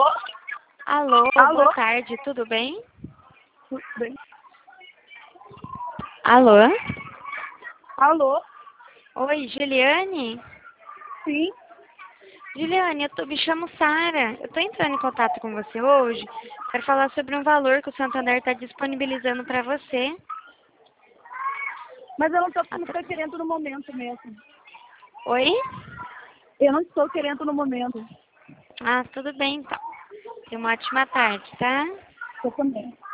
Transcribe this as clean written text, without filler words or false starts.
Alô, Alô? boa tarde, tudo bem? Tudo bem? Alô? Alô? Oi, Juliane? Sim? Juliane, me chamo Sara. Eu estou entrando em contato com você hoje para falar sobre um valor que o Santander está disponibilizando para você. Mas eu não estou querendo no momento mesmo. Oi? Eu não estou querendo no momento. Ah, tudo bem então. Tenha uma ótima tarde, tá? Eu também.